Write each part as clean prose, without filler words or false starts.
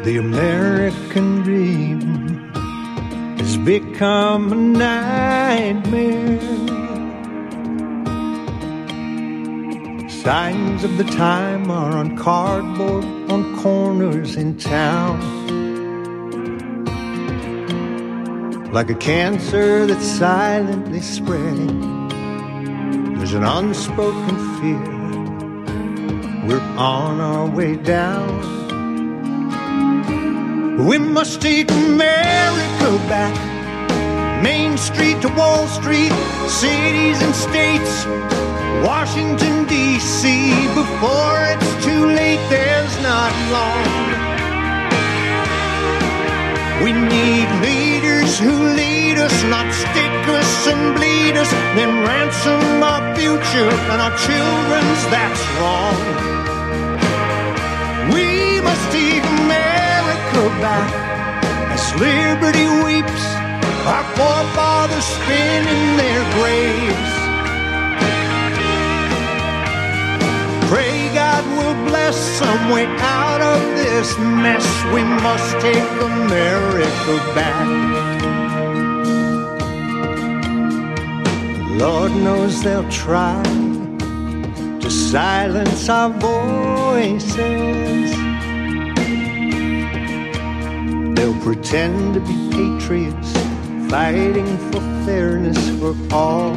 The American dream has become a nightmare. Signs of the time are on cardboard on corners in town. Like a cancer that's silently spreading, there's an unspoken fear. We're on our way down. We must take America back, Main Street to Wall Street, cities and states, Washington, D.C. Before it's too late, there's not long. We need leaders who lead us, not stick us and bleed us, then ransom our future and our children's, that's wrong. We must take America back as liberty weeps, our forefathers spin in their graves. Pray God will bless some way out of this mess. We must take America back. Lord knows they'll try to silence our voices. They'll pretend to be patriots, fighting for fairness for all.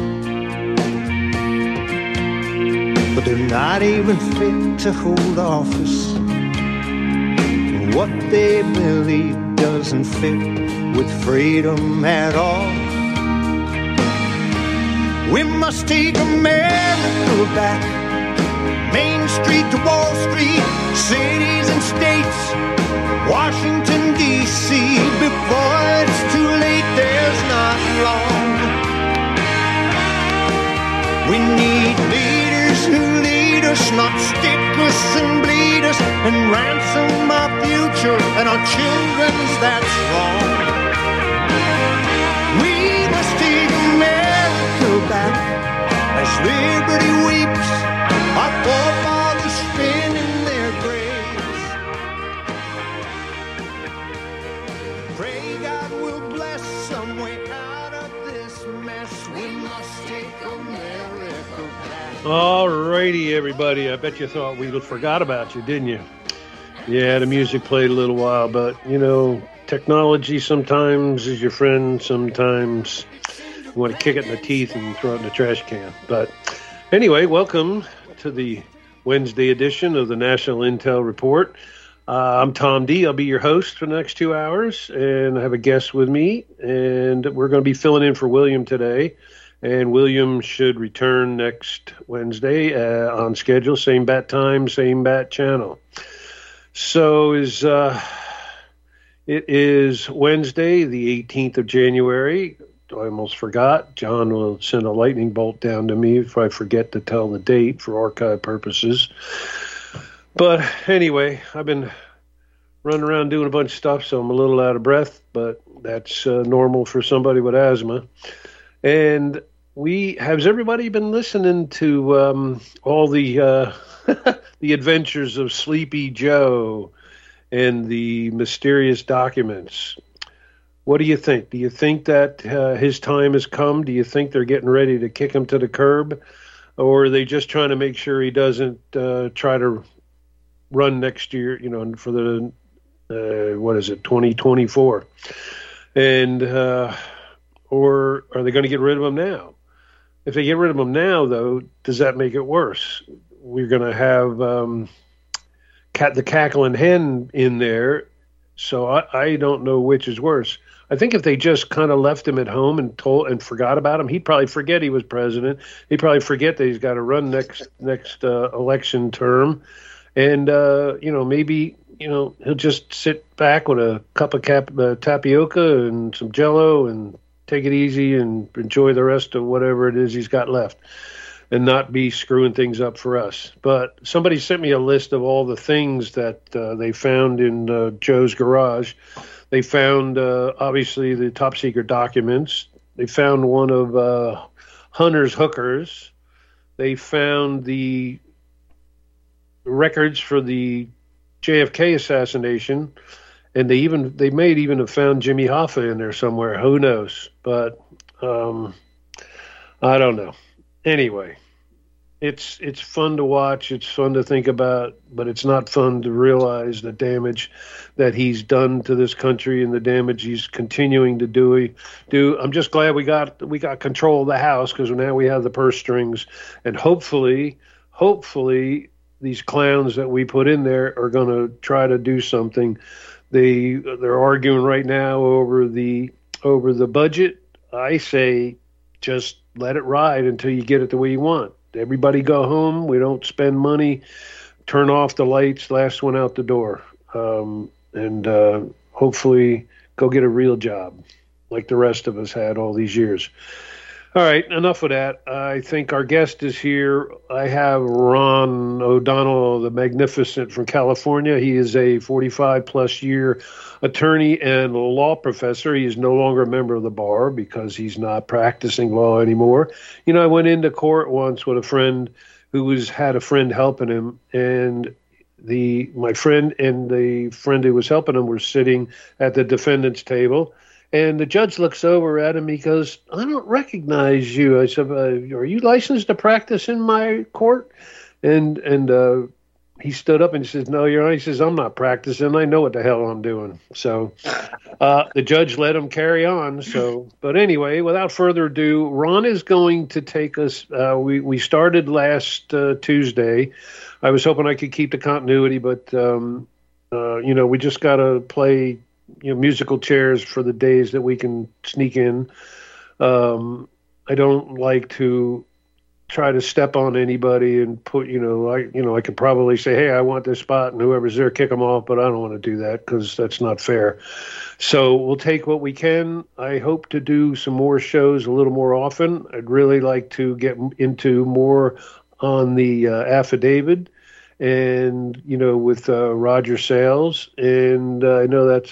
But they're not even fit to hold office. And what they believe doesn't fit with freedom at all. We must take America back, Main Street to Wall Street, cities and states, Washington, D.C. Before it's too late, there's not long. We need leaders who lead us, not stick us and bleed us, and ransom our future and our children's, that's wrong. We must take America back as liberty weeps, our forefathers spin in their graves. Pray God will bless some way out of this mess. We must take America back. All righty, everybody. I bet you thought we forgot about you, didn't you? Yeah, the music played a little while, but, you know, technology sometimes is your friend. Sometimes you want to kick it in the teeth and throw it in the trash can. But anyway, welcome to the Wednesday edition of the National Intel Report. I'm Tom D. I'll be your host for the next 2 hours, and I have a guest with me, and we're going to be filling in for William today. And William should return next Wednesday on schedule, same bat time, same bat channel. So it is Wednesday, the 18th of January. I almost forgot. John will send a lightning bolt down to me if I forget to tell the date for archive purposes. But anyway, I've been running around doing a bunch of stuff, so I'm a little out of breath, but that's normal for somebody with asthma. And has everybody been listening to all the the adventures of Sleepy Joe and the mysterious documents? What do you think? Do you think that his time has come? Do you think they're getting ready to kick him to the curb? Or are they just trying to make sure he doesn't try to run next year, you know, for the, 2024? And, or are they going to get rid of him now? If they get rid of him now, though, does that make it worse? We're going to have the cackling hen in there, so I don't know which is worse. I think if they just kind of left him at home and forgot about him, he'd probably forget he was president. He'd probably forget that he's got to run next election term, and maybe he'll just sit back with a cup of tapioca and some Jell-O and take it easy and enjoy the rest of whatever it is he's got left, and not be screwing things up for us. But somebody sent me a list of all the things that they found in Joe's garage. They found, obviously, the top-secret documents. They found one of Hunter's hookers. They found the records for the JFK assassination, and they may even have found Jimmy Hoffa in there somewhere. Who knows? But I don't know. Anyway, it's fun to watch. It's fun to think about, but it's not fun to realize the damage that he's done to this country and the damage he's continuing to do. I'm just glad we got control of the House, because now we have the purse strings, and hopefully these clowns that we put in there are going to try to do something. They're arguing right now over the budget. I say just let it ride until you get it the way you want. Everybody go home. We don't spend money. Turn off the lights. Last one out the door. And hopefully go get a real job like the rest of us had all these years. All right, enough of that. I think our guest is here. I have Ron O'Donnell, the Magnificent, from California. He is a 45-plus year attorney and law professor. He is no longer a member of the bar because he's not practicing law anymore. You know, I went into court once with a friend who had a friend helping him, and my friend and the friend who was helping him were sitting at the defendant's table. And the judge looks over at him. He goes, "I don't recognize you." I said, "Are you licensed to practice in my court?" And he stood up and he says, "No, Your Honor." He says, "I'm not practicing. I know what the hell I'm doing." So the judge let him carry on. But anyway, without further ado, Ron is going to take us. We started last Tuesday. I was hoping I could keep the continuity, but we just got to play musical chairs for the days that we can sneak in. I don't like to try to step on anybody and put, I could probably say, "Hey, I want this spot," and whoever's there, kick them off, but I don't want to do that because that's not fair. So we'll take what we can. I hope to do some more shows a little more often. I'd really like to get into more on the affidavit and, with Roger Sales. And I know that's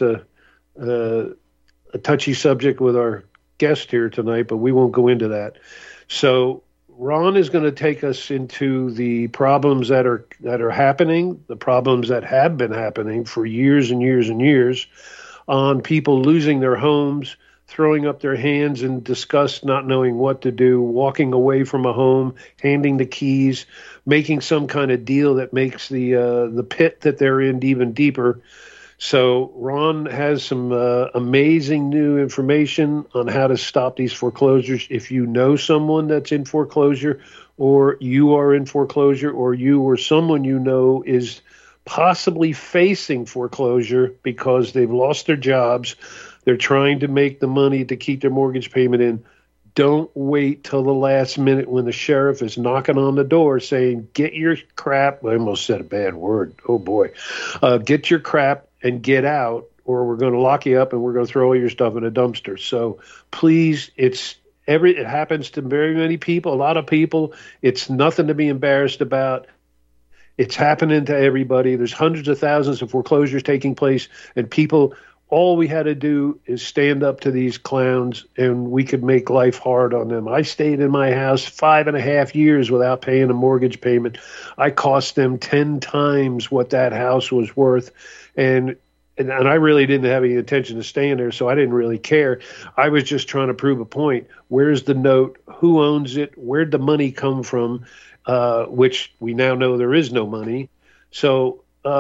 a touchy subject with our guest here tonight, but we won't go into that. So Ron is going to take us into the problems that are happening, the problems that have been happening for years and years and years, on people losing their homes, throwing up their hands in disgust, not knowing what to do, walking away from a home, handing the keys, making some kind of deal that makes the pit that they're in even deeper. So Ron has some amazing new information on how to stop these foreclosures. If you know someone that's in foreclosure, or you are in foreclosure, or you or someone you know is possibly facing foreclosure because they've lost their jobs, they're trying to make the money to keep their mortgage payment in, don't wait till the last minute when the sheriff is knocking on the door saying, "Get your crap." I almost said a bad word. Oh, boy. Get your crap and get out, or we're going to lock you up and we're going to throw all your stuff in a dumpster. So please, it happens to very many people, a lot of people. It's nothing to be embarrassed about. It's happening to everybody. There's hundreds of thousands of foreclosures taking place, and all we had to do is stand up to these clowns, and we could make life hard on them. I stayed in my house 5.5 years without paying a mortgage payment. I cost them 10 times what that house was worth. And I really didn't have any intention of staying there, so I didn't really care. I was just trying to prove a point. Where's the note? Who owns it? Where'd the money come from? Which we now know there is no money. So,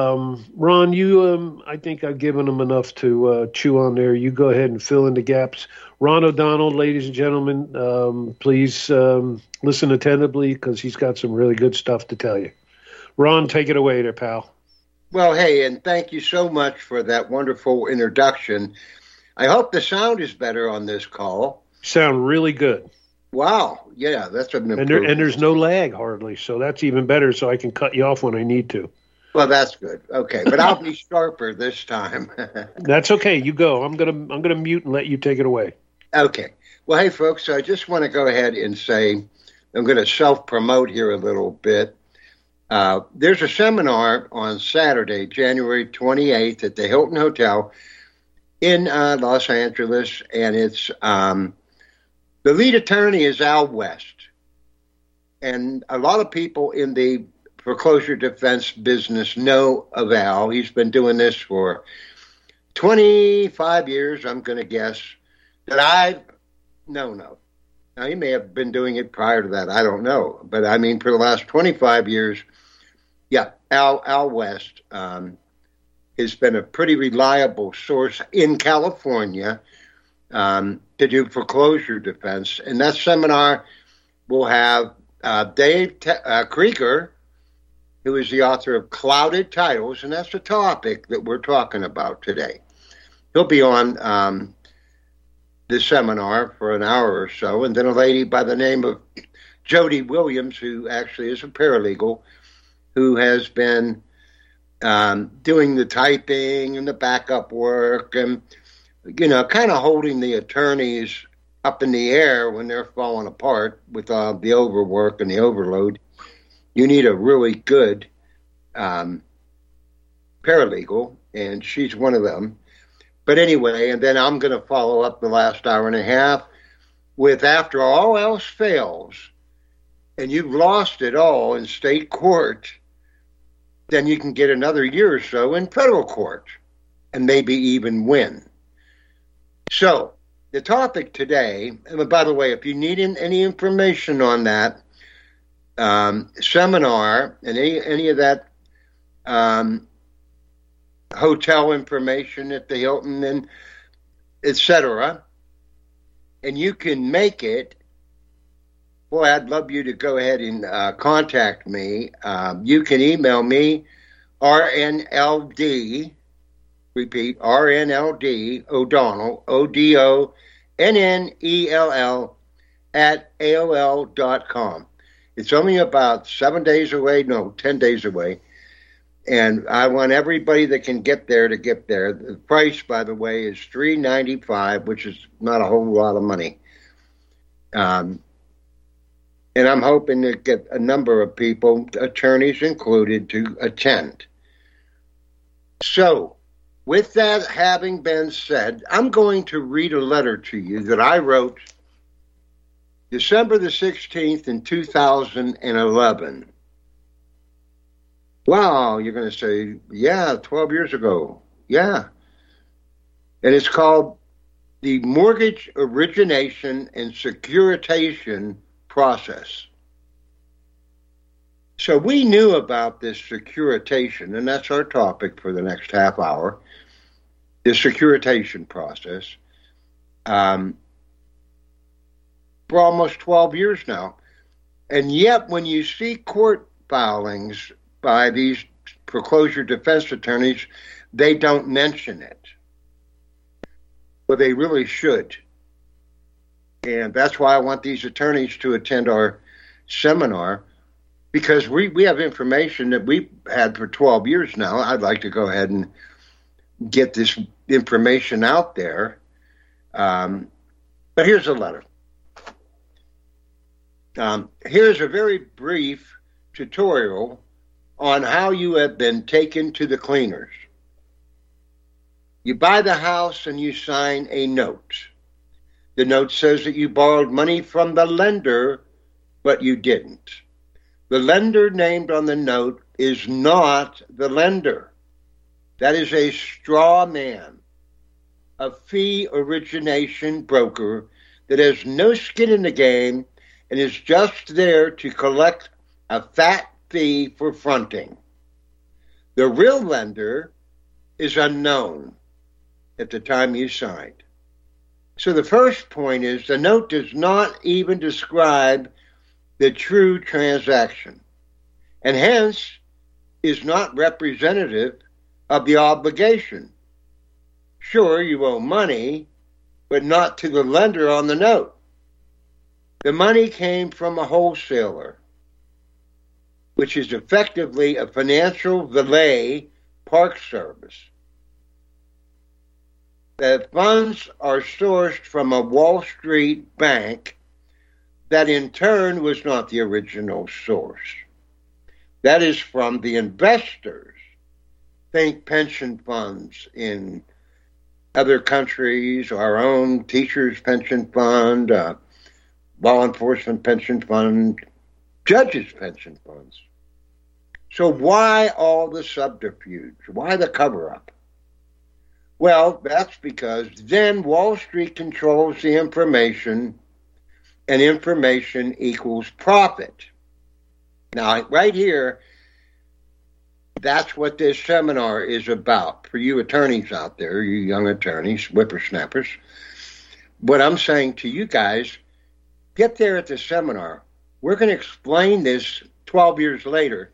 Ron, I think I've given them enough to chew on there. You go ahead and fill in the gaps. Ron O'Donnell, ladies and gentlemen, please listen attentively, because he's got some really good stuff to tell you. Ron, take it away there, pal. Well, hey, and thank you so much for that wonderful introduction. I hope the sound is better on this call. Sound really good. Wow. Yeah, that's an improvement. And there's no lag hardly, so that's even better, so I can cut you off when I need to. Well, that's good. Okay, but I'll be sharper this time. That's okay. You go. I'm gonna mute and let you take it away. Okay. Well, hey, folks, I just want to go ahead and say I'm going to self-promote here a little bit. There's a seminar on Saturday, January 28th at the Hilton Hotel in Los Angeles, and it's the lead attorney is Al West. And a lot of people in the foreclosure defense business know of Al. He's been doing this for 25 years, I'm going to guess, that I've known of. Now, he may have been doing it prior to that. I don't know. But, I mean, for the last 25 years, yeah, Al West has been a pretty reliable source in California to do foreclosure defense. And that seminar will have Dave Krieger, who is the author of Clouded Titles, and that's the topic that we're talking about today. He'll be on this seminar for an hour or so, and then a lady by the name of Jody Williams, who actually is a paralegal, who has been doing the typing and the backup work and, you know, kind of holding the attorneys up in the air when they're falling apart with the overwork and the overload. You need a really good paralegal, and she's one of them. But anyway, and then I'm going to follow up the last hour and a half with, after all else fails, and you've lost it all in state court, then you can get another year or so in federal court and maybe even win. So the topic today, and by the way, if you need any information on that seminar and any of that hotel information at the Hilton and etc., and you can make it, boy, I'd love you to go ahead and contact me. You can email me, RNLD, repeat, RNLD, O'Donnell, ODONNELL, at AOL.com. It's only about 10 days away. And I want everybody that can get there to get there. The price, by the way, is $395, which is not a whole lot of money. And I'm hoping to get a number of people, attorneys included, to attend. So, with that having been said, I'm going to read a letter to you that I wrote December the 16th in 2011. Wow, you're going to say, yeah, 12 years ago. Yeah. And it's called the Mortgage Origination and Securitization Process. So we knew about this securitization, and that's our topic for the next half hour, the securitization process, for almost 12 years now. And yet when you see court filings by these foreclosure defense attorneys, they don't mention it. But they really should. And that's why I want these attorneys to attend our seminar, because we have information that we've had for 12 years now. I'd like to go ahead and get this information out there. But here's a letter. Here's a very brief tutorial on how you have been taken to the cleaners. You buy the house and you sign a note. The note says that you borrowed money from the lender, but you didn't. The lender named on the note is not the lender. That is a straw man, a fee origination broker that has no skin in the game and is just there to collect a fat fee for fronting. The real lender is unknown at the time you signed. So the first point is the note does not even describe the true transaction, and hence is not representative of the obligation. Sure, you owe money, but not to the lender on the note. The money came from a wholesaler, which is effectively a financial valet park service. The funds are sourced from a Wall Street bank that in turn was not the original source. That is from the investors. Think pension funds in other countries, our own teachers' pension fund, law enforcement pension fund, judges' pension funds. So why all the subterfuge? Why the cover-up? Well, that's because then Wall Street controls the information, and information equals profit. Now, right here, that's what this seminar is about for you attorneys out there, you young attorneys, whippersnappers. What I'm saying to you guys, get there at the seminar. We're going to explain this 12 years later.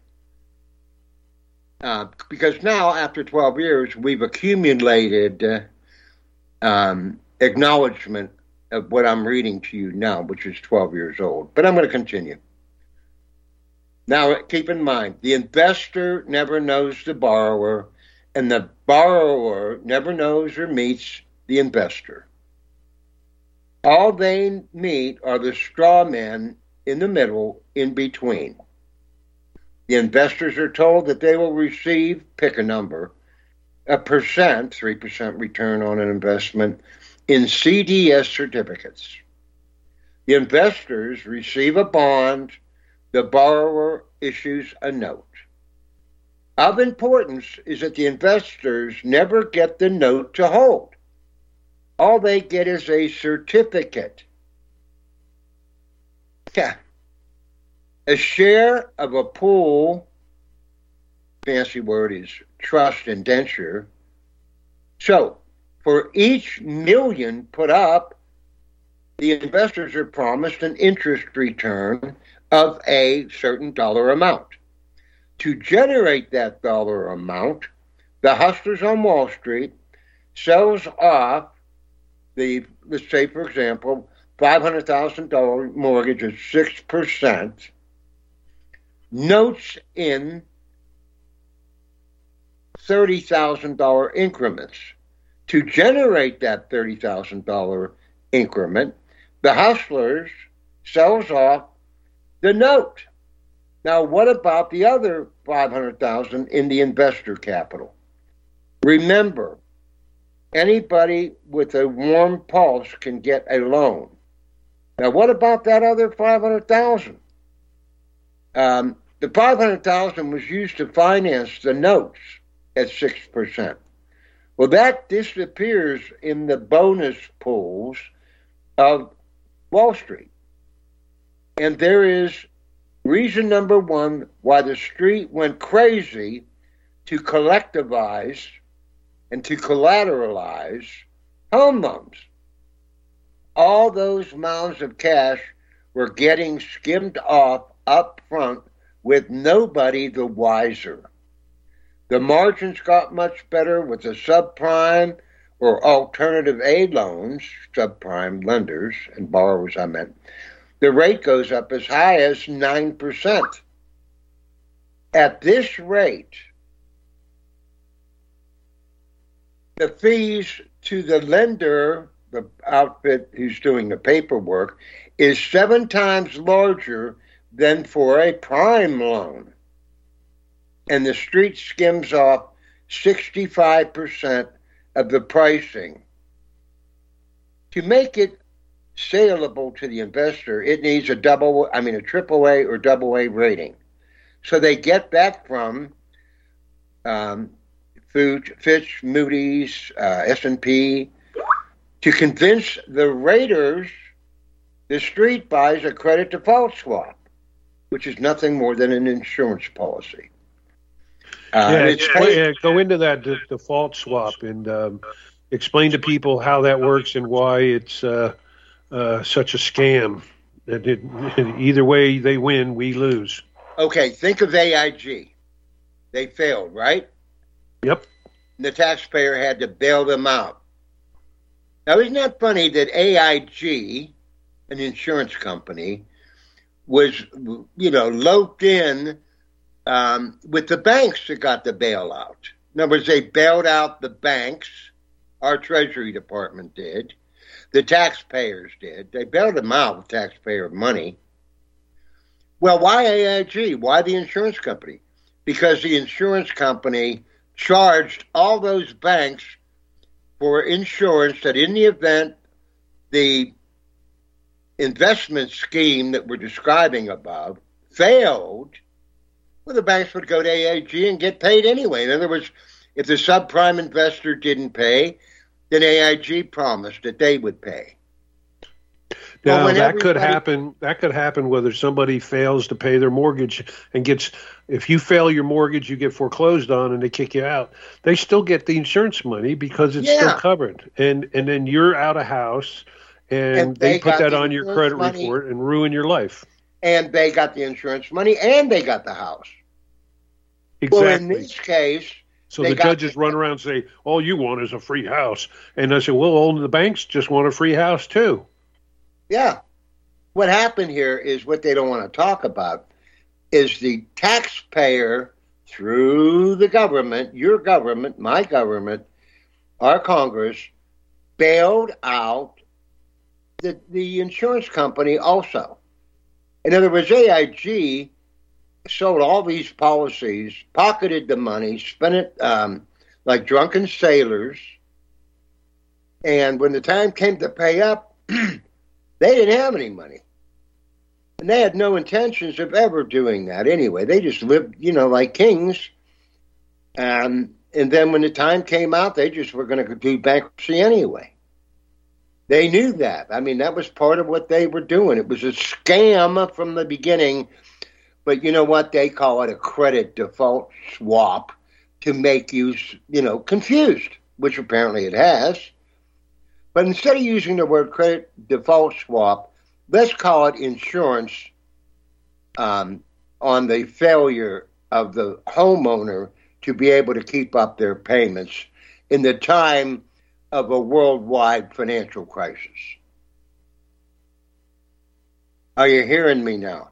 Because now, after 12 years, we've accumulated acknowledgement of what I'm reading to you now, which is 12 years old. But I'm going to continue. Now, keep in mind, the investor never knows the borrower, and the borrower never knows or meets the investor. All they meet are the straw men in the middle, in between. The investors are told that they will receive, pick a number, 3% return on an investment in CDS certificates. The investors receive a bond, the borrower issues a note. Of importance is that the investors never get the note to hold. All they get is a certificate. Yeah. A share of a pool, fancy word is trust indenture. So, for each million put up, the investors are promised an interest return of a certain dollar amount. To generate that dollar amount, the hustlers on Wall Street sells off the, let's say, for example, $500,000 mortgage at 6%, notes in $30,000 increments. To generate that $30,000 increment, the hustlers sells off the note. Now, what about the other $500,000 in the investor capital? Remember, anybody with a warm pulse can get a loan. Now, what about that other $500,000? The $500,000 was used to finance the notes at 6%. Well, that disappears in the bonus pools of Wall Street. And there is reason number one why the street went crazy to collectivize and to collateralize home loans. All those mounds of cash were getting skimmed off up front with nobody the wiser. The margins got much better with the subprime or alternative A loans, subprime lenders and borrowers I meant. The rate goes up as high as 9%. At this rate, the fees to the lender, the outfit who's doing the paperwork, is 7 times larger than for a prime loan. And the street skims off 65% of the pricing. To make it saleable to the investor, it needs a AAA or AA rating. So they get that from Fitch, Moody's, S&P. To convince the raters, the street buys a credit default swap, which is nothing more than an insurance policy. Go into that default swap and explain to people how that works and why it's such a scam. Either way they win, we lose. Okay, think of AIG. They failed, right? Yep. The taxpayer had to bail them out. Now, isn't that funny that AIG, an insurance company, was, loped in with the banks that got the bailout. In other words, they bailed out the banks. Our Treasury Department did. The taxpayers did. They bailed them out with taxpayer money. Well, why AIG? Why the insurance company? Because the insurance company charged all those banks for insurance that in the event the investment scheme that we're describing above failed, Well, the banks would go to AIG and get paid anyway. In other words, if the subprime investor didn't pay, then AIG promised that they would pay. Now, that could happen. That could happen whether somebody fails to pay their mortgage and gets. If you fail your mortgage, you get foreclosed on, and they kick you out. They still get the insurance money because it's still covered, and then you're out of house, and they put that on your credit report and ruin your life. And they got the insurance money, and they got the house. Exactly. Well, in this case. So the judges run around and say, all you want is a free house. And I say, well, all the banks just want a free house, too. Yeah. What happened here is what they don't want to talk about is the taxpayer through the government, your government, my government, our Congress, bailed out the insurance company also. In other words, AIG sold all these policies, pocketed the money, spent it like drunken sailors, and when the time came to pay up, they didn't have any money. And they had no intentions of ever doing that anyway. They just lived, like kings. And then when the time came out, they just were going to do bankruptcy anyway. They knew that. I mean, that was part of what they were doing. It was a scam from the beginning. But you know what? They call it a credit default swap to make you, confused, which apparently it has. But instead of using the word credit default swap, let's call it insurance on the failure of the homeowner to be able to keep up their payments in the time of a worldwide financial crisis. Are you hearing me now?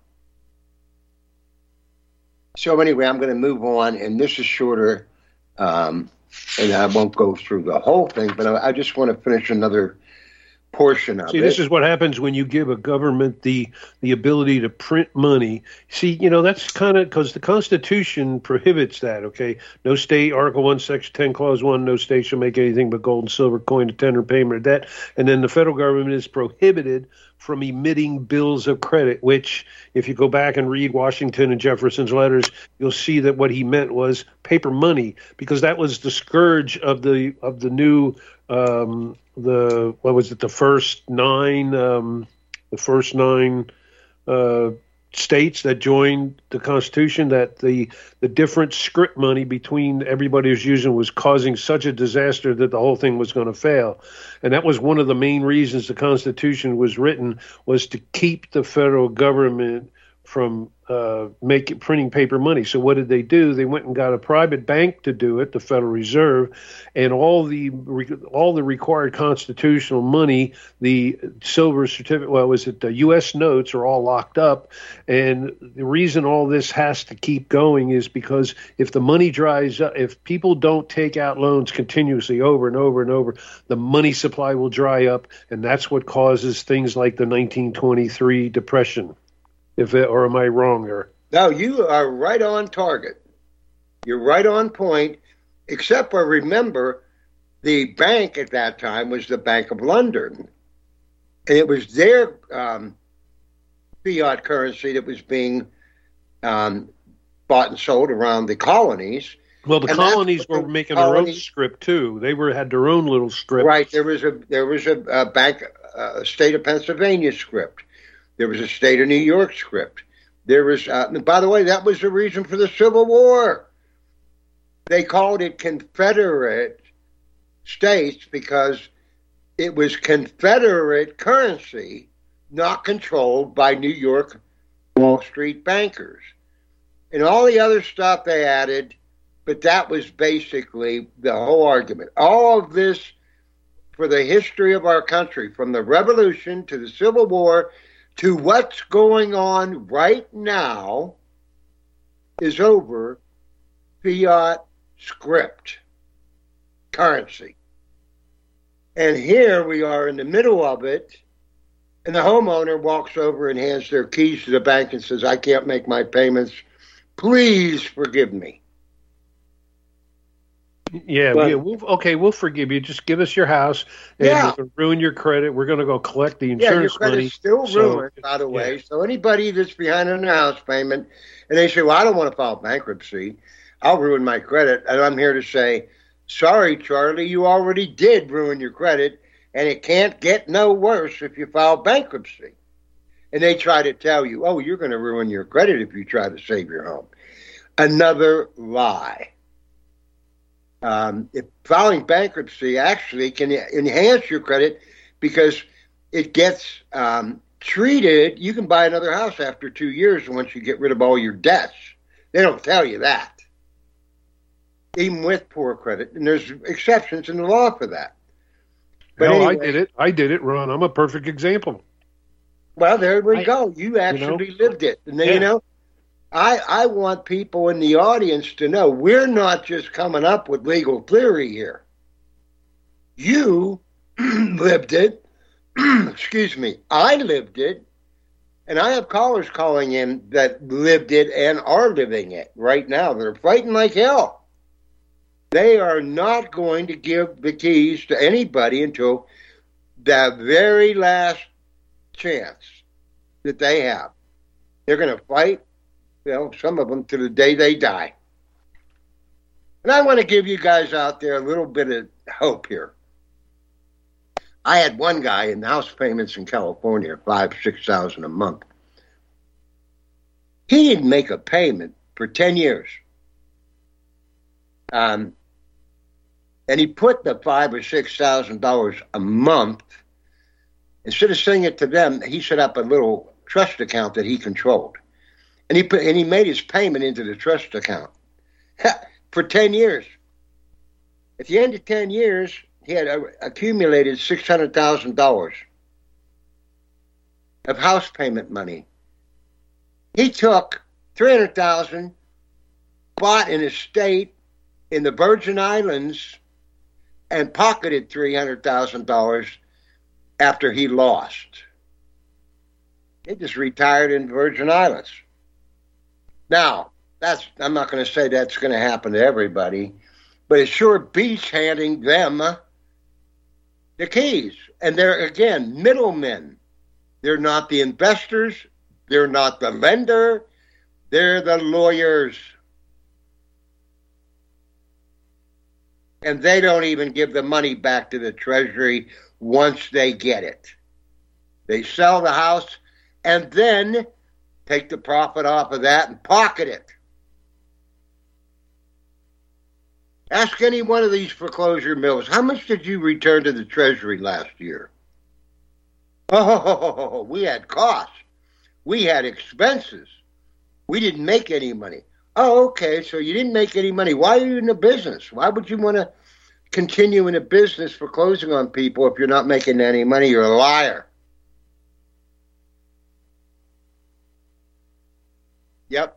So anyway, I'm going to move on, and this is shorter, and I won't go through the whole thing, but I just want to finish another portion of it. See, this is what happens when you give a government the ability to print money. See, that's kind of because the Constitution prohibits that, okay? No state, Article 1, Section 10, Clause 1, no state shall make anything but gold and silver coin to tender payment of debt. And then the federal government is prohibited from emitting bills of credit, which, if you go back and read Washington and Jefferson's letters, you'll see that what he meant was paper money, because that was the scourge of the new the first nine states that joined the Constitution, that the different script money between everybody was using was causing such a disaster that the whole thing was going to fail. And that was one of the main reasons the Constitution was written, was to keep the federal government from printing paper money. So what did they do? They went and got a private bank to do it, the Federal Reserve, and all the required constitutional money, the silver certificate, the U.S. notes are all locked up. And the reason all this has to keep going is because if the money dries up, if people don't take out loans continuously over and over and over, the money supply will dry up, and that's what causes things like the 1923 Depression. Or am I wrong here? No, you are right on target. You're right on point, except for remember, the bank at that time was the Bank of London. And it was their fiat currency that was being bought and sold around the colonies. Well, the colonies were making their own script too. They had their own little script. Right. There was a bank, state of Pennsylvania script. There was a state of New York script. There was, by the way, that was the reason for the Civil War. They called it Confederate States because it was Confederate currency, not controlled by New York Wall Street bankers. And all the other stuff they added, but that was basically the whole argument. All of this for the history of our country, from the Revolution to the Civil War to what's going on right now, is over fiat script currency. And here we are in the middle of it, and the homeowner walks over and hands their keys to the bank and says, I can't make my payments. Please forgive me. Yeah, But yeah. We'll forgive you. Just give us your house, and yeah, we're going to ruin your credit. We're going to go collect the yeah, your insurance money. credit's still So, ruined, by the yeah, way. So anybody that's behind on their house payment, and they say, "Well, I don't want to file bankruptcy. I'll ruin my credit," and I'm here to say, sorry, Charlie, you already did ruin your credit, and it can't get no worse if you file bankruptcy. And they try to tell you, "Oh, you're going to ruin your credit if you try to save your home." Another lie. If filing bankruptcy actually can enhance your credit because it gets treated. You can buy another house after 2 years once you get rid of all your debts. They don't tell you that, even with poor credit, and there's exceptions in the law for that. But hell, anyway, I did it, Ron. I'm a perfect example. well, there we go. You actually lived it, and then Yeah. I want people in the audience to know we're not just coming up with legal theory here. You lived it. Excuse me. I lived it. And I have callers calling in that lived it and are living it right now. They're fighting like hell. They are not going to give the keys to anybody until the very last chance that they have. They're going to fight, some of them to the day they die. And I want to give you guys out there a little bit of hope here. I had one guy in house payments in California, $5,000-6,000 a month. He didn't make a payment for 10 years. And he put the $5,000 or $6,000 a month. Instead of sending it to them, he set up a little trust account that he controlled. And he made his payment into the trust account for 10 years. At the end of 10 years, he had accumulated $600,000 of house payment money. He took $300,000, bought an estate in the Virgin Islands, and pocketed $300,000 after he lost. He just retired in the Virgin Islands. Now, I'm not going to say that's going to happen to everybody, but it sure beats handing them the keys. And they're, again, middlemen. They're not the investors. They're not the lender. They're the lawyers. And they don't even give the money back to the Treasury once they get it. They sell the house and then take the profit off of that and pocket it. Ask any one of these foreclosure mills, how much did you return to the Treasury last year? Oh, we had costs. We had expenses. We didn't make any money. Oh, okay, so you didn't make any money. Why are you in the business? Why would you want to continue in a business foreclosing on people if you're not making any money? You're a liar. Yep.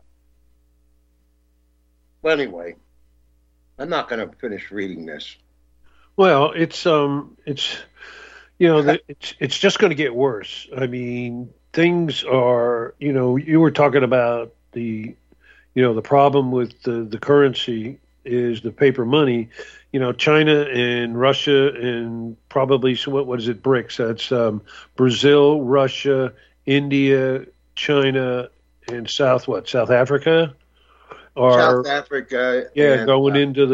Well, anyway, I'm not going to finish reading this. Well, it's just going to get worse. I mean, things are, you were talking about the problem with the currency is the paper money. China and Russia and probably, what is it, BRICS? That's Brazil, Russia, India, China, and South Africa? South Africa. Yeah, going into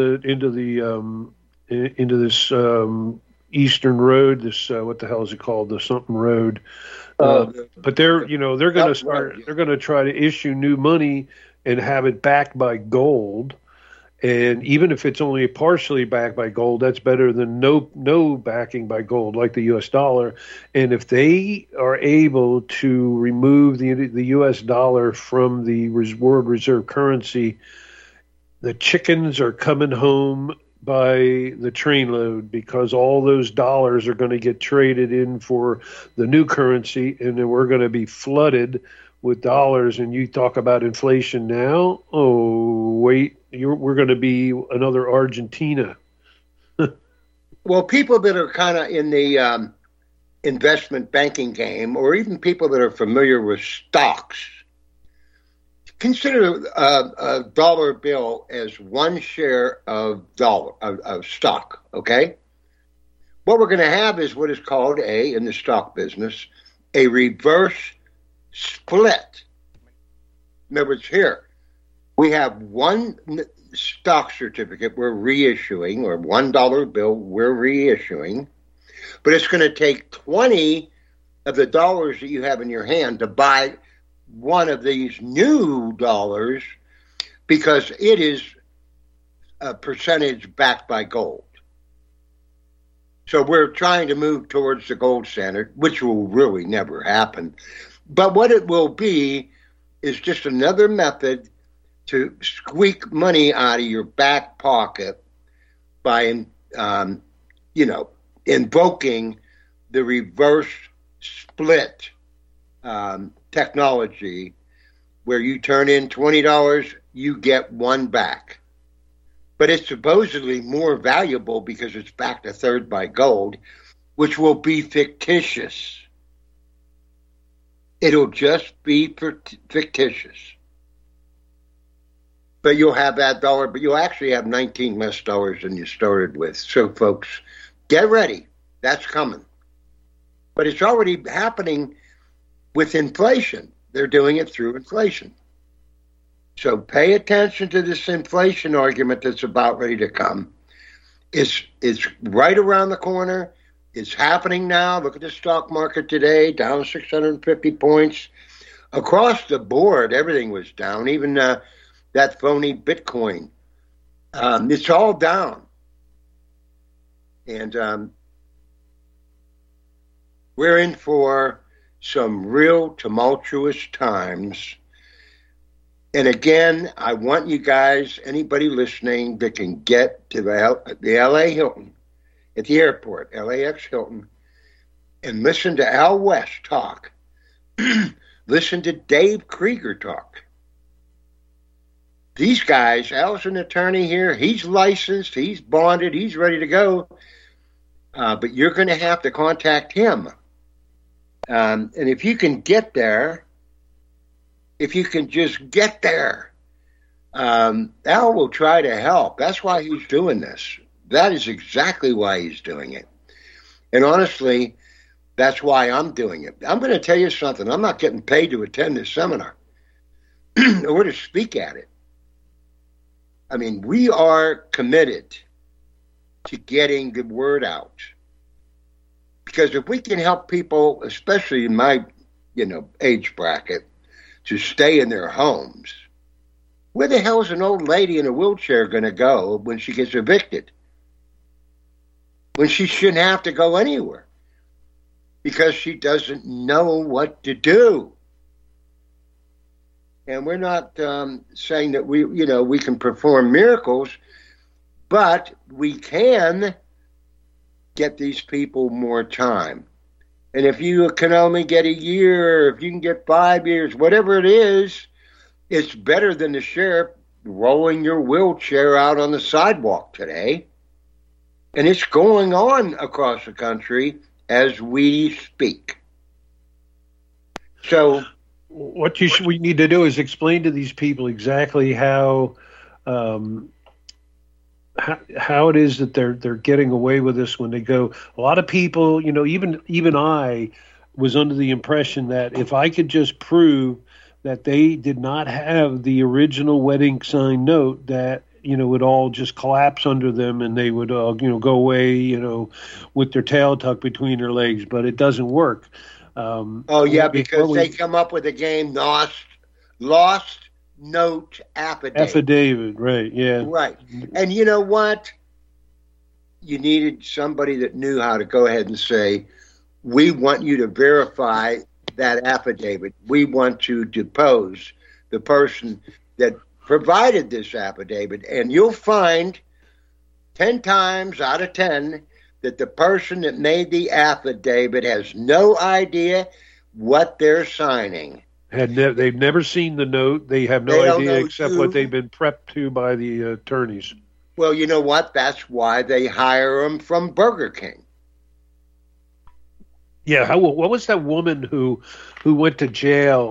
this Eastern Road, this what the hell is it called? The something road. But they're going to try to issue new money and have it backed by gold. And even if it's only partially backed by gold, that's better than no backing by gold, like the U.S. dollar. And if they are able to remove the U.S. dollar from the world reserve currency, the chickens are coming home by the trainload, because all those dollars are going to get traded in for the new currency, and then we're going to be flooded with dollars. And you talk about inflation now. Oh, wait, we're going to be another Argentina. Well, people that are kind of in the investment banking game, or even people that are familiar with stocks, consider a dollar bill as one share of stock, okay? What we're going to have is what is called in the stock business, a reverse split. In other words, here, we have one stock certificate we're reissuing, or $1 bill we're reissuing, but it's going to take 20 of the dollars that you have in your hand to buy one of these new dollars because it is a percentage backed by gold. So we're trying to move towards the gold standard, which will really never happen. But what it will be is just another method to squeak money out of your back pocket by, invoking the reverse split technology, where you turn in $20, you get one back. But it's supposedly more valuable because it's backed a third by gold, which will be fictitious. It'll just be fictitious. But you'll have that dollar, but you'll actually have 19 less dollars than you started with. So, folks, get ready. That's coming. But it's already happening with inflation. They're doing it through inflation. So pay attention to this inflation argument that's about ready to come. It's right around the corner. It's happening now. Look at the stock market today, down 650 points. Across the board, everything was down, even that phony Bitcoin. It's all down. And we're in for some real tumultuous times. And again, I want you guys, anybody listening that can get to the L.A. Hilton, at the airport, LAX Hilton, and listen to Al West talk. Listen to Dave Krieger talk. These guys, Al's an attorney here. He's licensed. He's bonded. He's ready to go. But you're going to have to contact him. And if you can get there, if you can just get there, Al will try to help. That's why he's doing this. That is exactly why he's doing it. And honestly, that's why I'm doing it. I'm going to tell you something. I'm not getting paid to attend this seminar or to speak at it. I mean, we are committed to getting the word out. Because if we can help people, especially in my, age bracket, to stay in their homes, where the hell is an old lady in a wheelchair going to go when she gets evicted? When she shouldn't have to go anywhere because she doesn't know what to do. And we're not saying that we can perform miracles, but we can get these people more time. And if you can only get a year, if you can get 5 years, whatever it is, it's better than the sheriff rolling your wheelchair out on the sidewalk today. And it's going on across the country as we speak. So what we need to do is explain to these people exactly how it is that they're getting away with this when they go. A lot of people, even I was under the impression that if I could just prove that they did not have the original wedding sign note, that would all just collapse under them and they would go away with their tail tucked between their legs. But it doesn't work. Because they come up with a game, lost note affidavit, right? Yeah, right. And you know what? You needed somebody that knew how to go ahead and say, we want you to verify that affidavit. We want to depose the person that provided this affidavit. And you'll find 10 times out of 10 that the person that made the affidavit has no idea what they're signing. They've never seen the note. They have no idea except what they've been prepped to by the attorneys. Well, you know what? That's why they hire them from Burger King. Yeah. What was that woman who went to jail?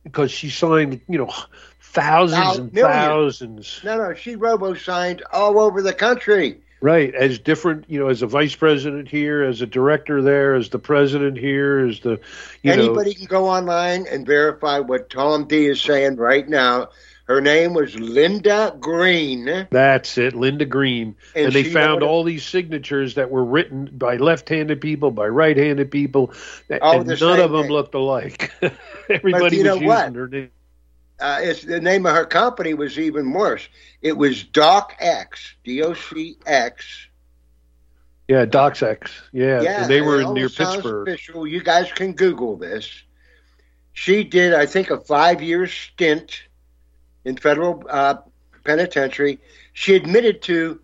because she signed, thousands and Millions. thousands. No, she robo-signed all over the country. Right, as different, as a vice president here, as a director there, as the president here, as the, Anybody can go online and verify what Tom D is saying right now. Her name was Linda Green. That's it, Linda Green. And they found all these signatures that were written by left-handed people, by right-handed people, and none of them looked alike. Everybody was using her name. The name of her company was even worse. It was DocX, DOCX. Yeah, DocX. Yeah, and they were near Pittsburgh. Official. You guys can Google this. She did, I think, a 5-year stint in federal penitentiary. She admitted to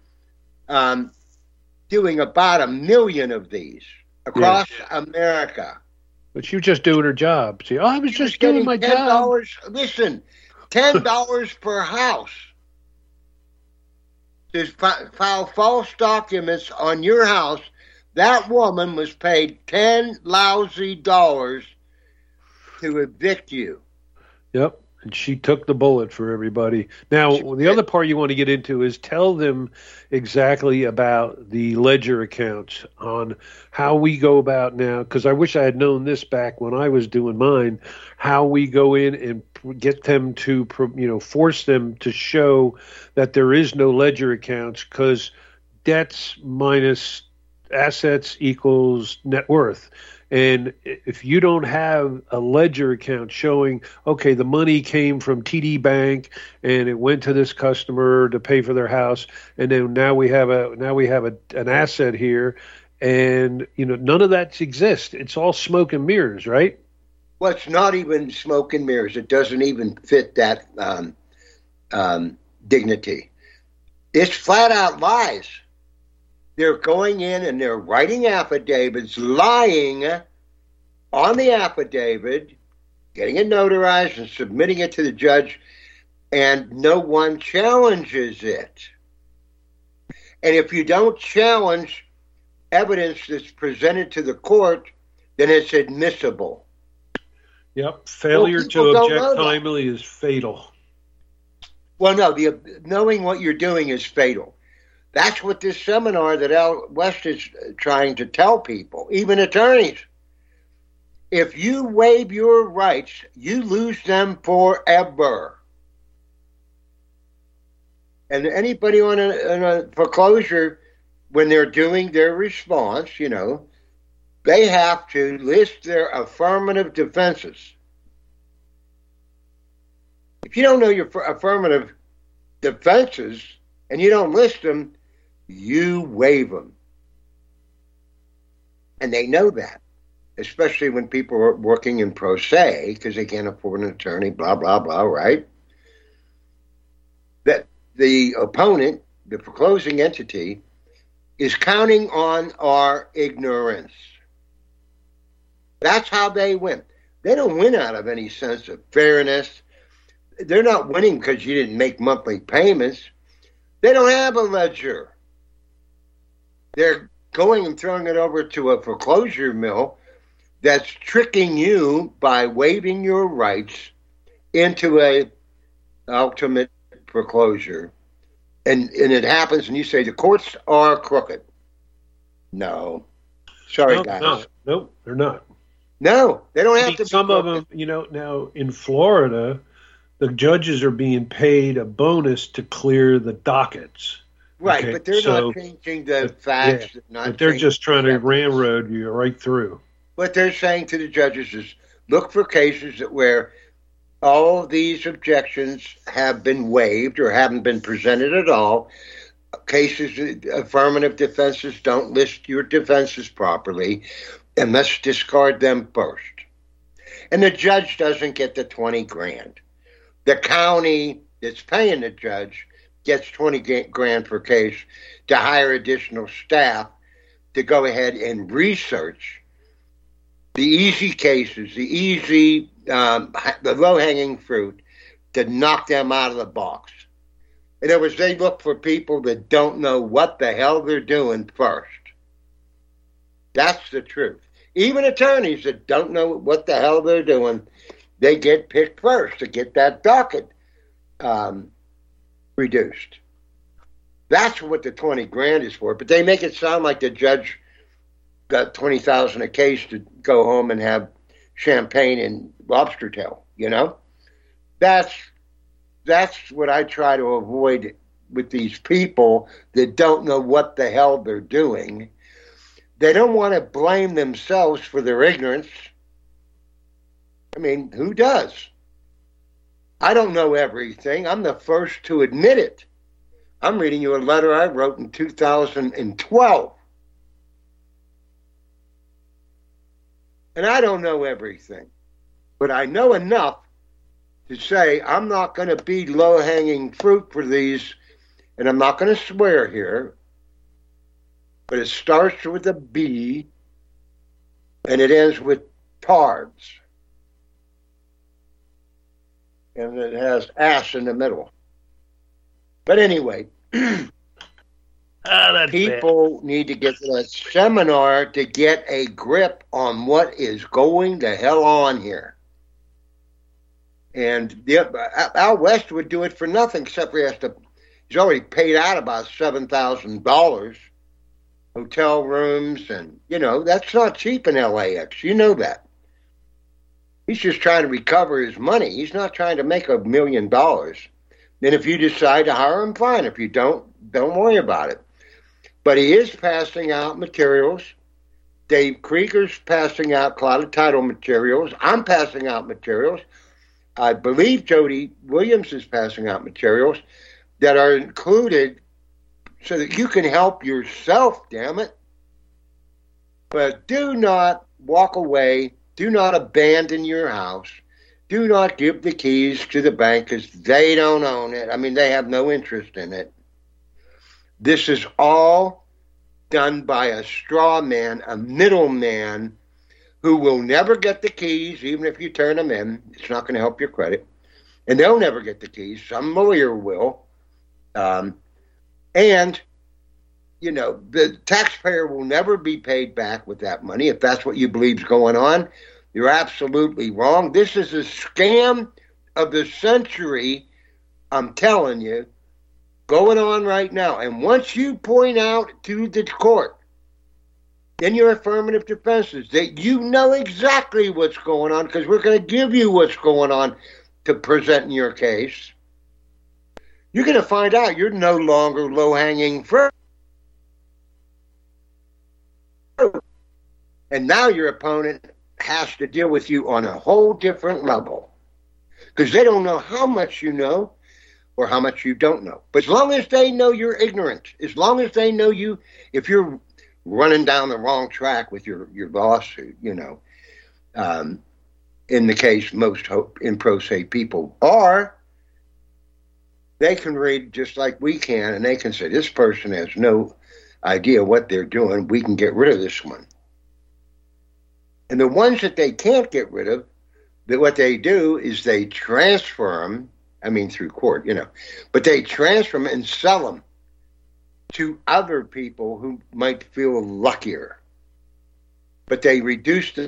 doing about 1 million of these across America. But she was just doing her job. See, I was just doing my job. Listen, $10 per house to file false documents on your house. That woman was paid $10 lousy to evict you. Yep. And she took the bullet for everybody. Now, the other part you want to get into is tell them exactly about the ledger accounts, on how we go about now, because I wish I had known this back when I was doing mine, how we go in and get them to, force them to show that there is no ledger accounts, because debts minus assets equals net worth. And if you don't have a ledger account showing, okay, the money came from TD Bank and it went to this customer to pay for their house, and then now we have an asset here, and none of that exists. It's all smoke and mirrors, right? Well, it's not even smoke and mirrors. It doesn't even fit that dignity. It's flat out lies. They're going in and they're writing affidavits, lying on the affidavit, getting it notarized and submitting it to the judge, and no one challenges it. And if you don't challenge evidence that's presented to the court, then it's admissible. Yep. Failure to object timely is fatal. Well, no, knowing what you're doing is fatal. That's what this seminar that Al West is trying to tell people, even attorneys. If you waive your rights, you lose them forever. And anybody on a foreclosure, when they're doing their response, they have to list their affirmative defenses. If you don't know your affirmative defenses and you don't list them, you waive them. And they know that, especially when people are working in pro se because they can't afford an attorney, blah, blah, blah, right? That the opponent, the foreclosing entity, is counting on our ignorance. That's how they win. They don't win out of any sense of fairness. They're not winning because you didn't make monthly payments. They don't have a ledger. They're going and throwing it over to a foreclosure mill that's tricking you by waiving your rights into a ultimate foreclosure. And it happens and you say the courts are crooked. No. Sorry, guys. No, they're not. No, they don't have to be some of them, now in Florida, the judges are being paid a bonus to clear the dockets. Right, okay? But they're not changing the facts. Yeah, but they're just trying to railroad you right through. What they're saying to the judges is look for cases where all of these objections have been waived or haven't been presented at all. Cases, affirmative defenses don't list your defenses properly, and let's discard them first. And the judge doesn't get the $20,000. The county that's paying the judge gets $20,000 per case to hire additional staff to go ahead and research the easy cases, the low-hanging fruit, to knock them out of the box. In other words, they look for people that don't know what the hell they're doing first. That's the truth. Even attorneys that don't know what the hell they're doing, they get picked first to get that docket reduced. That's what the 20 grand is for. But they make it sound like the judge got 20,000 a case to go home and have champagne and lobster tail. You know, that's what I try to avoid with these people that don't know what the hell they're doing. They don't want to blame themselves for their ignorance. I mean, who does? I don't know everything. I'm the first to admit it. I'm reading you a letter I wrote in 2012. And I don't know everything. But I know enough to say I'm not going to be low-hanging fruit for these, and I'm not going to swear here, but it starts with a B, and it ends with tards. And it has ass in the middle. But anyway, people need to get to a seminar to get a grip on what is going the hell on here. And Al West would do it for nothing, except for he's already paid out about $7,000, hotel rooms, and, you know, that's not cheap in LAX. You know that. He's just trying to recover his money. He's not trying to make $1 million. Then if you decide to hire him, fine. If you don't worry about it. But he is passing out materials. Dave Krieger's passing out clouded title materials. I'm passing out materials. I believe Jody Williams is passing out materials that are included so that you can help yourself, damn it. But do not walk away. Do not abandon your house. Do not give the keys to the bank because they don't own it. I mean, they have no interest in it. This is all done by a straw man, a middleman, who will never get the keys, even if you turn them in. It's not going to help your credit. And they'll never get the keys. Some lawyer will. And, you know, the taxpayer will never be paid back with that money if that's what you believe is going on. You're absolutely wrong. This is a scam of the century, I'm telling you, going on right now. And once you point out to the court in your affirmative defenses that you know exactly what's going on, because we're going to give you what's going on to present in your case, you're going to find out you're no longer low-hanging fruit. And now your opponent has to deal with you on a whole different level because they don't know how much you know or how much you don't know. But as long as they know you're ignorant, as long as they know you, if you're running down the wrong track with your lawsuit, you know, in the case most in pro se people are, they can read just like we can, and they can say, this person has no idea what they're doing. We can get rid of this one. And the ones that they can't get rid of, what they do is they transfer them, I mean through court, you know, but they transfer them and sell them to other people who might feel luckier. But they reduce the...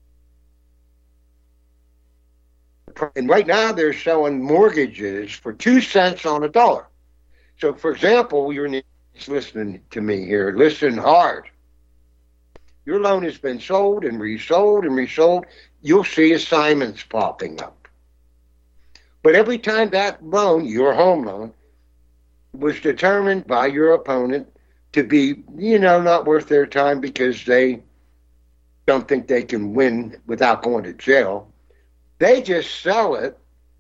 And right now they're selling mortgages for 2 cents on a dollar. So, for example, you're listening to me here. Listen hard. Your loan has been sold and resold and resold. You'll see assignments popping up. But every time that loan, your home loan, was determined by your opponent to be, you know, not worth their time because they don't think they can win without going to jail, they just sell it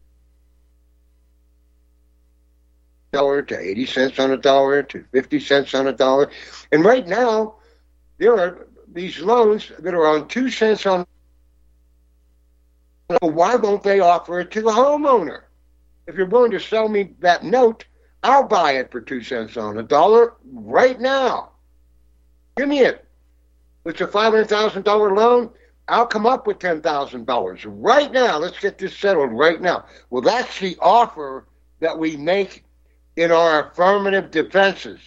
to 80 cents on a dollar, to 50 cents on a dollar. And right now, there are these loans that are on 2 cents on. Why won't they offer it to the homeowner? If you're willing to sell me that note, I'll buy it for 2 cents on a dollar right now. Give me it. It's a $500,000 loan. I'll come up with $10,000 right now. Let's get this settled right now. Well, that's the offer that we make in our affirmative defenses.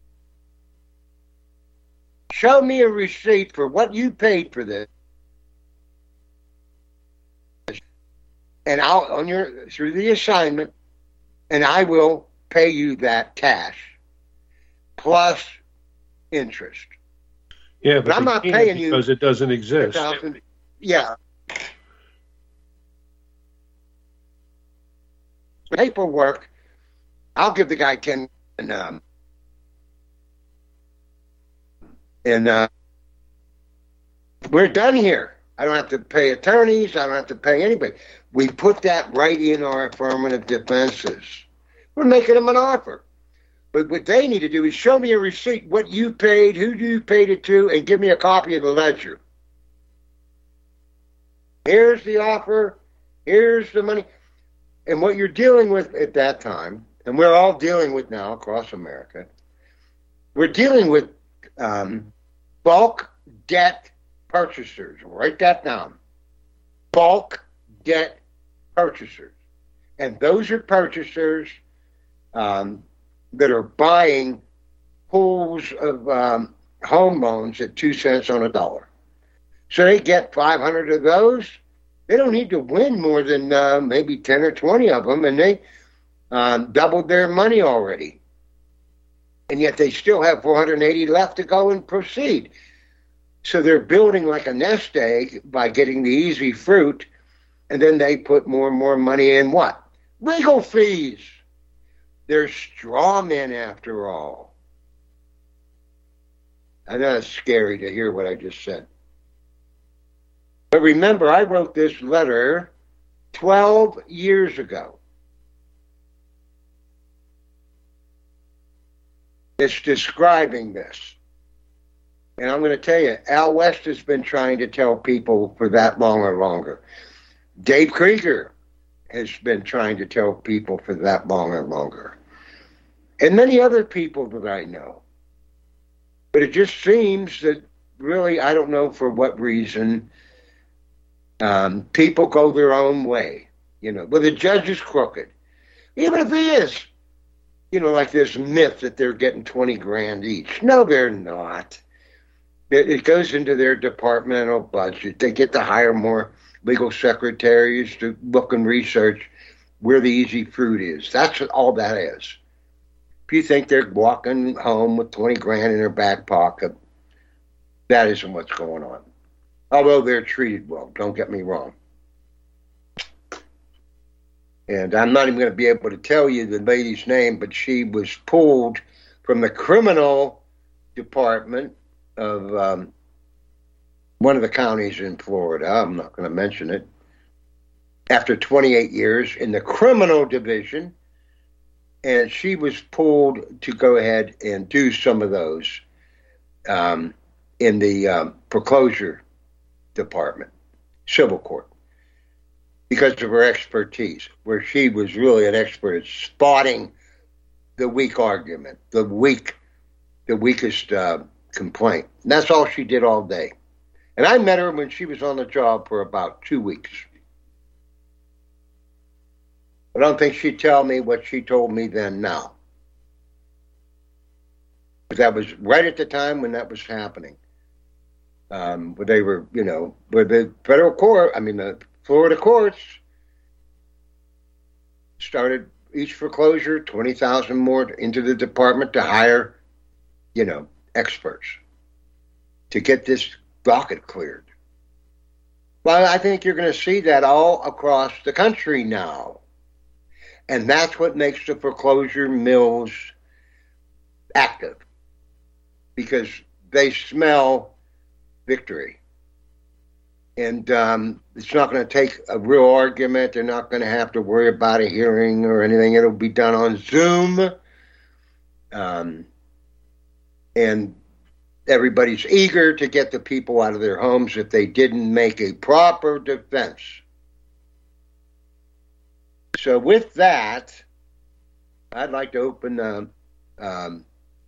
Show me a receipt for what you paid for this. and I'll through the assignment, and I will pay you that cash plus interest. Yeah, but I'm not paying you because it doesn't exist. Yeah. Paperwork, I'll give the guy 10 and we're done here. I don't have to pay attorneys. I don't have to pay anybody. We put that right in our affirmative defenses. We're making them an offer. But what they need to do is show me a receipt, what you paid, who you paid it to, and give me a copy of the ledger. Here's the offer. Here's the money. And what you're dealing with at that time, and we're all dealing with now across America, we're dealing with bulk debt purchasers. Write that down. Bulk debt purchasers. And those are purchasers that are buying pools of home loans at 2 cents on a dollar. So they get 500 of those. They don't need to win more than maybe 10 or 20 of them, and they doubled their money already. And yet they still have 480 left to go and proceed. So they're building like a nest egg by getting the easy fruit, and then they put more and more money in what? Legal fees. They're straw men after all. I know it's scary to hear what I just said. But remember, I wrote this letter 12 years ago. It's describing this. And I'm going to tell you, Al West has been trying to tell people for that long or longer. Dave Krieger has been trying to tell people for that long or longer. And many other people that I know. But it just seems that really, I don't know for what reason, people go their own way. Well, the judge is crooked. Even if he is, like this myth that they're getting 20 grand each. No, they're not. It goes into their departmental budget. They get to hire more legal secretaries to look and research where the easy fruit is. That's what all that is. If you think they're walking home with 20 grand in their back pocket, that isn't what's going on. Although they're treated well, don't get me wrong. And I'm not even going to be able to tell you the lady's name, but she was pulled from the criminal department of one of the counties in Florida. I'm not going to mention it. After 28 years in the criminal division, and she was pulled to go ahead and do some of those in the foreclosure department, civil court, because of her expertise, where she was really an expert at spotting the weak argument, the weakest complaint. And that's all she did all day. And I met her when she was on the job for about 2 weeks. I don't think she'd tell me what she told me then now. But that was right at the time when that was happening. Where they were, where the federal court, the Florida courts started each foreclosure, 20,000 more into the department to hire, experts to get this docket cleared. Well, I think you're going to see that all across the country now. And that's what makes the foreclosure mills active, because they smell victory. And it's not going to take a real argument. They're not going to have to worry about a hearing or anything. It'll be done on Zoom. And everybody's eager to get the people out of their homes if they didn't make a proper defense. So with that, I'd like to open a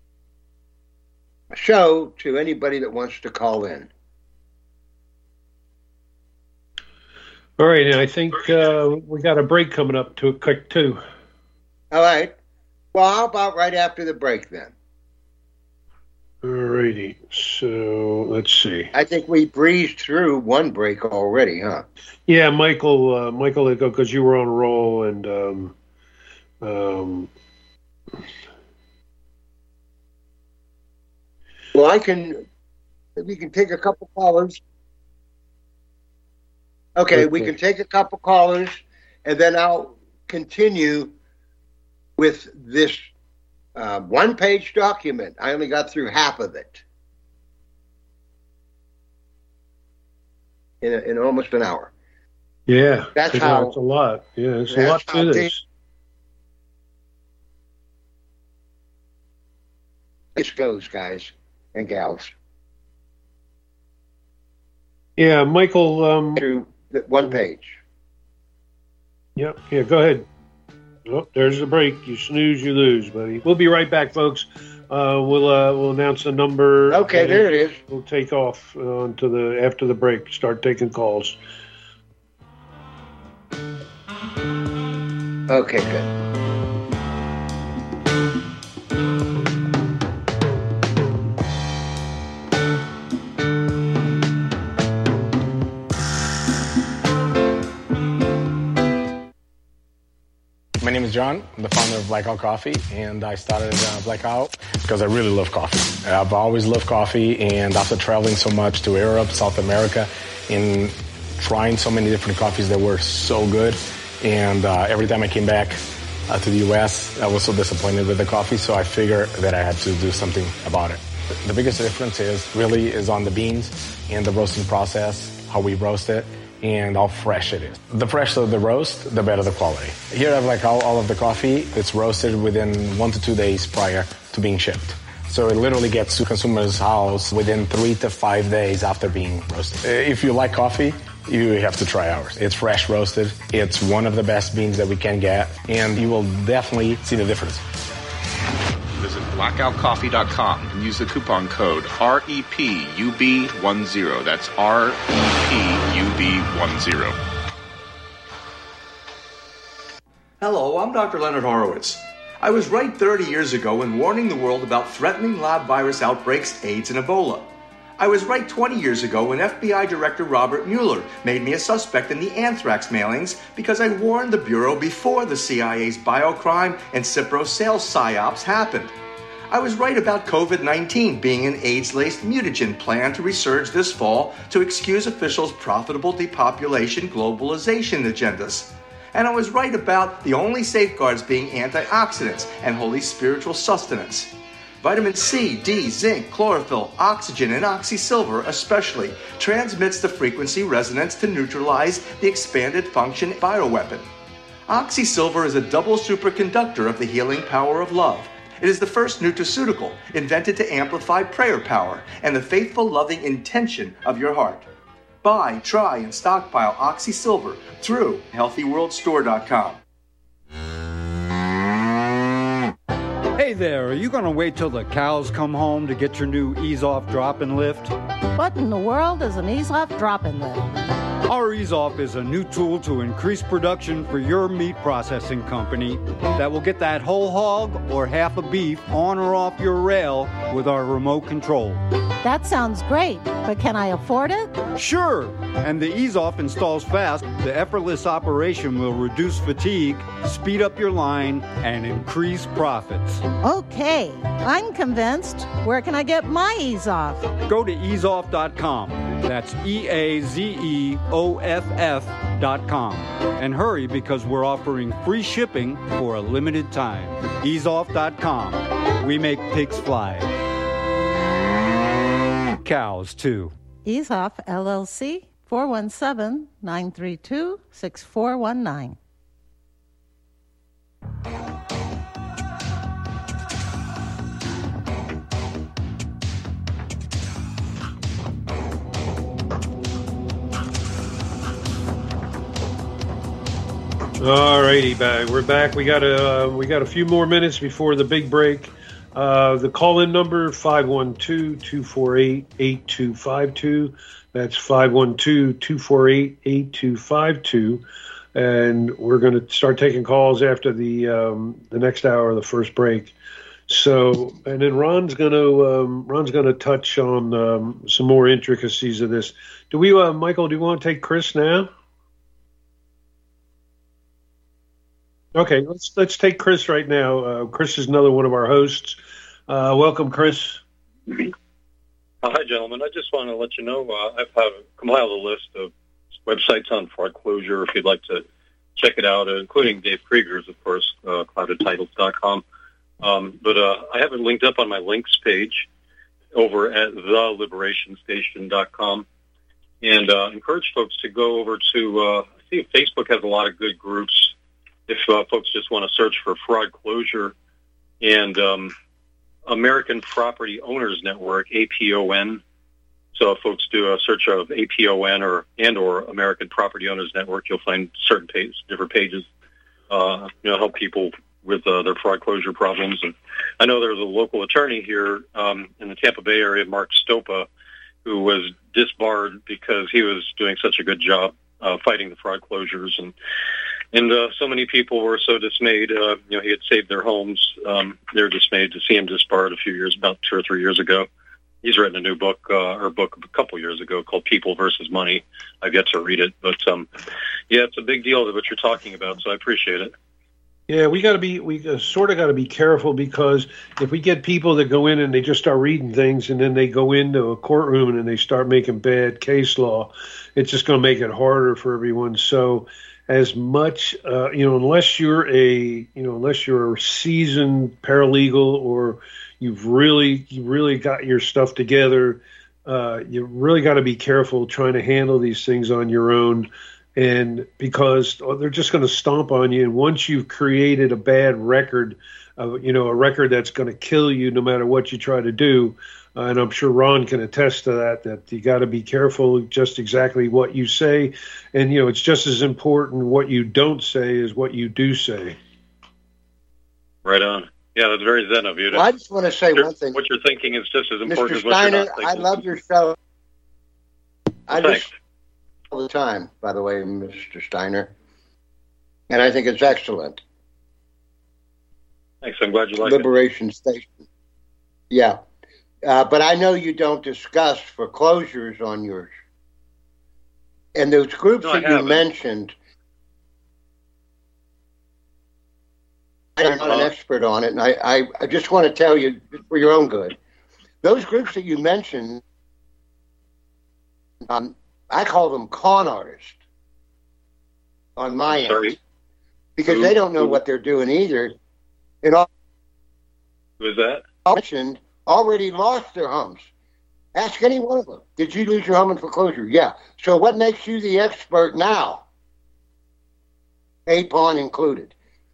show to anybody that wants to call in. All right, and I think we got a break coming up to a quick too. All right. Well, how about right after the break then? All righty. So let's see. I think we breezed through one break already, huh? Yeah, Michael, because you were on a roll, and well, we can take a couple callers. Okay, we can take a couple callers, and then I'll continue with this one-page document. I only got through half of it in almost an hour. Yeah, that's how it's a lot. Yeah, it's a lot to this. This goes, guys and gals. Yeah, Michael. Through one page. Yeah, go ahead. Oh, there's the break. You snooze, you lose, buddy. We'll be right back, folks. We'll announce the number. Okay, there it is. We'll take off after the break. Start taking calls. Okay, good. My name is John. I'm the founder of Blackout Coffee, and I started Blackout because I really love coffee. I've always loved coffee, and after traveling so much to Europe, South America, and trying so many different coffees that were so good, and every time I came back to the U.S., I was so disappointed with the coffee, so I figured that I had to do something about it. The biggest difference is on the beans and the roasting process, how we roast it, and how fresh it is. The fresher the roast, the better the quality. Here I have all of the coffee. It's roasted within 1 to 2 days prior to being shipped. So it literally gets to consumer's house within 3 to 5 days after being roasted. If you like coffee, you have to try ours. It's fresh roasted. It's one of the best beans that we can get, and you will definitely see the difference. Visit blackoutcoffee.com and use the coupon code REPUB10. That's REPUB10. Hello, I'm Dr. Leonard Horowitz. I was right 30 years ago in warning the world about threatening lab virus outbreaks, AIDS, and Ebola. I was right 20 years ago when FBI Director Robert Mueller made me a suspect in the anthrax mailings because I warned the Bureau before the CIA's biocrime and Cipro sales psyops happened. I was right about COVID-19 being an AIDS-laced mutagen planned to resurge this fall to excuse officials' profitable depopulation globalization agendas. And I was right about the only safeguards being antioxidants and holy spiritual sustenance. Vitamin C, D, zinc, chlorophyll, oxygen, and oxysilver especially transmits the frequency resonance to neutralize the expanded function bioweapon. Oxysilver is a double superconductor of the healing power of love. It is the first nutraceutical invented to amplify prayer power and the faithful, loving intention of your heart. Buy, try, and stockpile Oxysilver through HealthyWorldStore.com. Hey there, are you going to wait till the cows come home to get your new Ease Off Drop and Lift? What in the world is an Ease Off Drop and Lift? Our Ease Off is a new tool to increase production for your meat processing company that will get that whole hog or half a beef on or off your rail with our remote control. That sounds great, but can I afford it? Sure, and the Ease Off installs fast. The effortless operation will reduce fatigue, speed up your line, and increase profits. Okay, I'm convinced. Where can I get my Ease Off? Go to easeoff.com. That's EAZEOFF.com. And hurry because we're offering free shipping for a limited time. Easeoff.com. We make pigs fly. Cows, too. Ease Off, LLC, 417-932-6419. All righty, we're back. We got a few more minutes before the big break. The call-in number 512-248-8252. That's 512-248-8252, and we're going to start taking calls after the next hour of the first break. So, and then Ron's going to touch on some more intricacies of this. Do we, Michael? Do you want to take Chris now? Okay, let's take Chris right now. Chris is another one of our hosts. Welcome, Chris. Hi, gentlemen. I just want to let you know I've compiled a list of websites on foreclosure if you'd like to check it out, including Dave Krieger's, of course, cloudedtitles.com. But I have it linked up on my links page over at theliberationstation.com, and encourage folks to go over to, I see Facebook has a lot of good groups if folks just want to search for fraud closure, and American Property Owners Network, APON. So if folks do a search of APON or American Property Owners Network, you'll find certain different pages, help people with their fraud closure problems. And I know there's a local attorney here in the Tampa Bay area, Mark Stopa, who was disbarred because he was doing such a good job fighting the fraud closures. And so many people were so dismayed. He had saved their homes. They were dismayed to see him disbarred about 2 or 3 years ago. He's written a new book, a couple years ago called People versus Money. I've yet to read it, but it's a big deal what you're talking about. So I appreciate it. Yeah, we sort of got to be careful, because if we get people that go in and they just start reading things and then they go into a courtroom and they start making bad case law, it's just going to make it harder for everyone. So as much, unless you're a seasoned paralegal or you've really got your stuff together, you really got to be careful trying to handle these things on your own. And because they're just going to stomp on you. And once you've created a bad record, a record that's going to kill you no matter what you try to do, and I'm sure Ron can attest to that you got to be careful just exactly what you say. And, it's just as important what you don't say as what you do say. Right on. Yeah, that's very zen of you. Well, I just want to say one thing. What you're thinking is just as important Mr. as what Steiner, you're not thinking. I love your show. Thanks. All the time, by the way, Mr. Steiner. And I think it's excellent. Thanks. I'm glad you like Liberation Station. Yeah. But I know you don't discuss foreclosures on yours. And those groups that you mentioned, I'm not an expert on it, and I just want to tell you, for your own good, those groups that you mentioned, I call them con artists on my end, because they don't know what they're doing either. And all who is that? Mentioned already lost their homes. Ask any one of them. Did you lose your home in foreclosure? Yeah. So what makes you the expert now? APON included.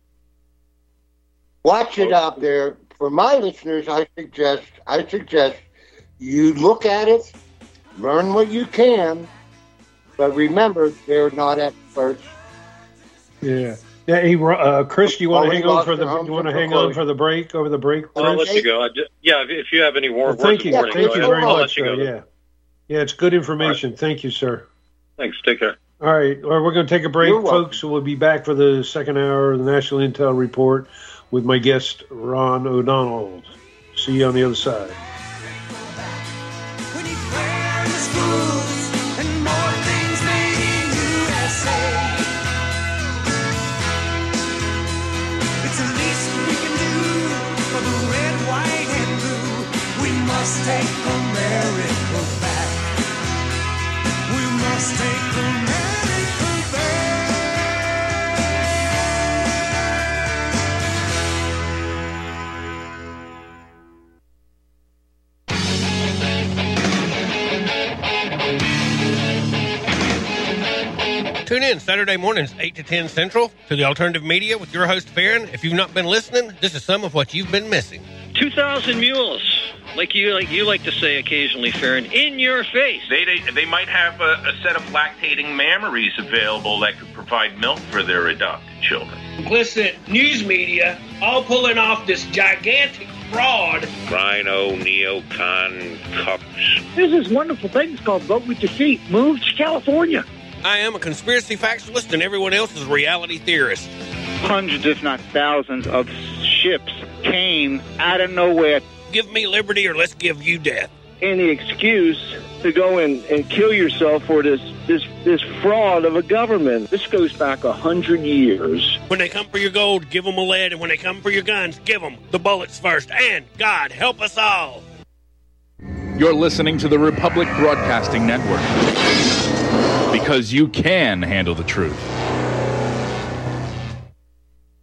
Watch it out there. For my listeners, I suggest you look at it, learn what you can, but remember, they're not experts. Yeah. Yeah. Hey, Chris, do you want to hang on for the break? Over the break, Chris? I'll let you go. If you have any words of warning, thank you very much, sir. Yeah, it's good information. Right. Thank you, sir. Thanks. Take care. All right. Well, we're going to take a break, folks. So we'll be back for the second hour of the National Intel Report with my guest, Ron O'Donnell. See you on the other side. Take America back. We must take America back. Tune in Saturday mornings, 8 to 10 Central, to the Alternative Media with your host, Farron. If you've not been listening, this is some of what you've been missing. 2,000 mules. Like you like to say occasionally, Farron, in your face. They might have a set of lactating mammaries available that could provide milk for their adopted children. Complicit news media all pulling off this gigantic fraud. Rhino, neocon, cups. There's this wonderful thing. It's called Vote With Your Feet. Move to California. I am a conspiracy factualist and everyone else is a reality theorist. Hundreds, if not thousands, of ships came out of nowhere. Give me liberty or let's give you death. Any excuse to go and kill yourself for this fraud of a government. This goes back 100 years. When they come for your gold, give them a lead, and when they come for your guns, give them the bullets first. And God help us all. You're listening to the Republic Broadcasting Network, because you can handle the truth.